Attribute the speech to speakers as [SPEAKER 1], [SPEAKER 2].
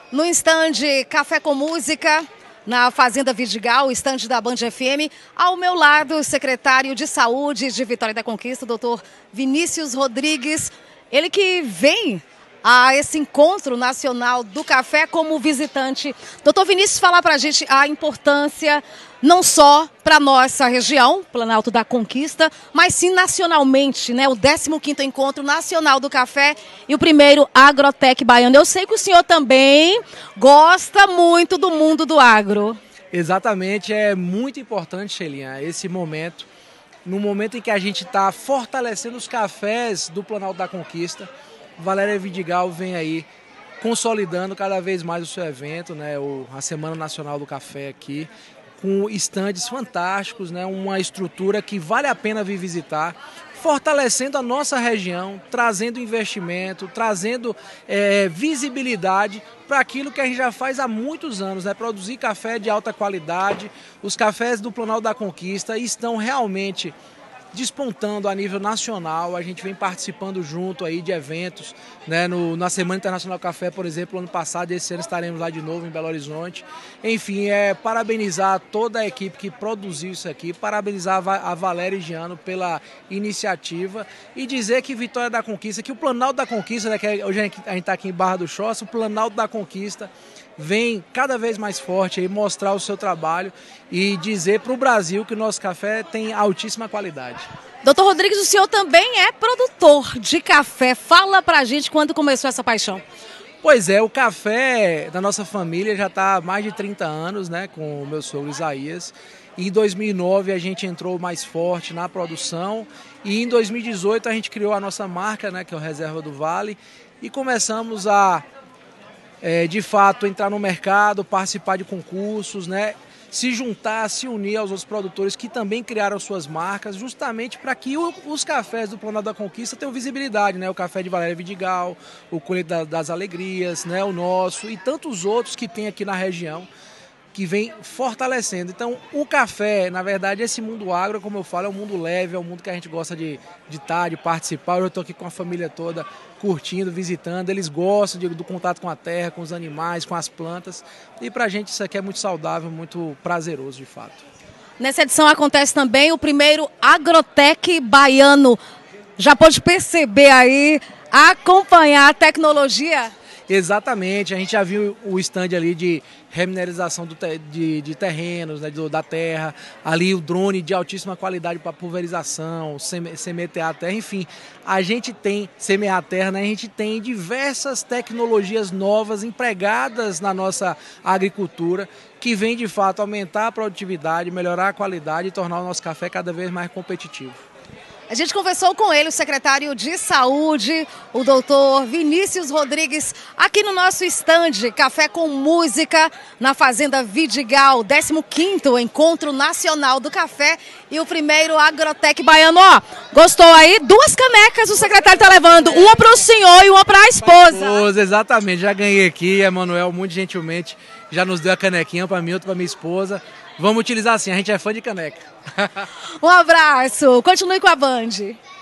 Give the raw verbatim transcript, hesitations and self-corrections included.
[SPEAKER 1] no estande Café com Música, na Fazenda Vidigal, estande da Band F M. Ao meu lado, o secretário de Saúde de Vitória da Conquista, o doutor Vinícius Rodrigues. Ele que vem a esse encontro nacional do café como visitante. Doutor Vinícius, falar para a gente a importância não só para a nossa região, Planalto da Conquista, mas sim nacionalmente, né? O décimo quinto Encontro Nacional do Café e o primeiro Agrotech Baiano. Eu sei que o senhor também gosta muito do mundo do agro.
[SPEAKER 2] Exatamente, é muito importante, Shelinha, esse momento, no momento em que a gente está fortalecendo os cafés do Planalto da Conquista. Valéria Vidigal vem aí consolidando cada vez mais o seu evento, né, o, a Semana Nacional do Café aqui, com estandes fantásticos, né, uma estrutura que vale a pena vir visitar, fortalecendo a nossa região, trazendo investimento, trazendo é, visibilidade para aquilo que a gente já faz há muitos anos, né, produzir café de alta qualidade. Os cafés do Planalto da Conquista estão realmente despontando a nível nacional. A gente vem participando junto aí de eventos, né, no, na Semana Internacional do Café, por exemplo, ano passado, e esse ano estaremos lá de novo em Belo Horizonte. Enfim, é parabenizar toda a equipe que produziu isso aqui, parabenizar a Valéria e Giano pela iniciativa e dizer que Vitória da Conquista, que o Planalto da Conquista, né, que hoje a gente está aqui em Barra do Choça, o Planalto da Conquista vem cada vez mais forte aí mostrar o seu trabalho e dizer para o Brasil que o nosso café tem altíssima qualidade.
[SPEAKER 1] Doutor Rodrigues, o senhor também é produtor de café. Fala pra gente quando começou essa paixão.
[SPEAKER 2] Pois é, o café da nossa família já está há mais de trinta anos, né, com o meu sogro Isaías. E em dois mil e nove a gente entrou mais forte na produção e em dois mil e dezoito a gente criou a nossa marca, né, que é o Reserva do Vale, e começamos a É, de fato, entrar no mercado, participar de concursos, né? Se juntar, se unir aos outros produtores que também criaram suas marcas, justamente para que o, os cafés do Planalto da Conquista tenham visibilidade, né? O café de Valéria Vidigal, o Colheita da, das Alegrias, né? O nosso e tantos outros que tem aqui na região, que vem fortalecendo. Então, o café, na verdade, esse mundo agro, como eu falo, é um mundo leve, é um mundo que a gente gosta de de estar, de participar. Eu estou aqui com a família toda, curtindo, visitando. Eles gostam de, do contato com a terra, com os animais, com as plantas. E para a gente isso aqui é muito saudável, muito prazeroso, de fato.
[SPEAKER 1] Nessa edição acontece também o primeiro Agrotech Baiano. Já pode perceber aí, acompanhar a tecnologia?
[SPEAKER 2] Exatamente, a gente já viu o stand ali de remineralização do te, de, de terrenos, né, do, da terra, ali o drone de altíssima qualidade para pulverização, seme, semear a terra, enfim, a gente tem, semear a terra, né, a gente tem diversas tecnologias novas empregadas na nossa agricultura que vem de fato aumentar a produtividade, melhorar a qualidade e tornar o nosso café cada vez mais competitivo.
[SPEAKER 1] A gente conversou com ele, o secretário de Saúde, o doutor Vinícius Rodrigues, aqui no nosso estande Café com Música, na Fazenda Vidigal, décimo quinto Encontro Nacional do Café e o primeiro Agrotech Baiano. Ó, gostou aí? Duas canecas o secretário está levando, uma para o senhor e uma para a esposa.
[SPEAKER 2] esposa. Exatamente, já ganhei aqui, Emanuel muito gentilmente já nos deu a canequinha para mim, outra para minha esposa. Vamos utilizar assim, a gente é fã de caneca.
[SPEAKER 1] Um abraço, continue com a Band.